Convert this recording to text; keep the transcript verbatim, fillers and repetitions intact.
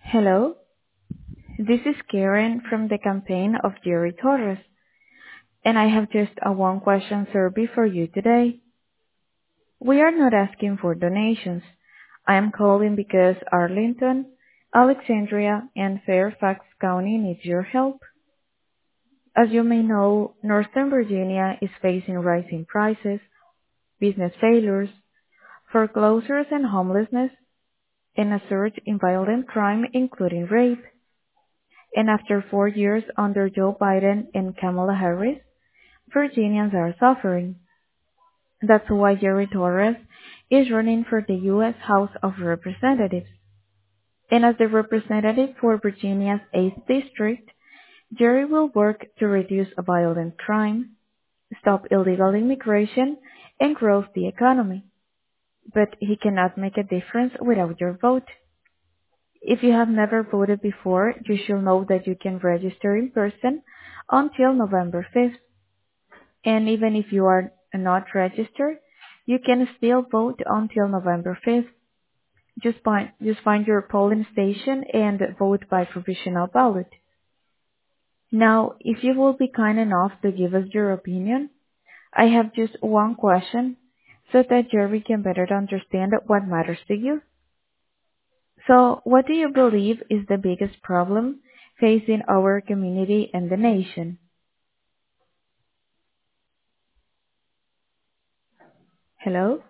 Hello, this is Karen from the campaign of Jerry Torres, and I have just a one question survey for you today. We are not asking for donations. I am calling because Arlington, Alexandria, and Fairfax County needs your help. As you may know, Northern Virginia is facing rising prices, business failures, foreclosures and homelessness, and a surge in violent crime including rape. And after four years under Joe Biden and Kamala Harris, Virginians are suffering. That's why Jerry Torres is running for the U S House of Representatives. And as the representative for Virginia's eighth District, Jerry will work to reduce violent crime, stop illegal immigration, and grow the economy. But he cannot make a difference without your vote. If you have never voted before, you should know that you can register in person until November fifth. And even if you are not registered, you can still vote until November fifth. Just find, just find your polling station and vote by provisional ballot. Now, if you will be kind enough to give us your opinion, I have just one question so that Jerry can better understand what matters to you. So, what do you believe is the biggest problem facing our community and the nation? Hello?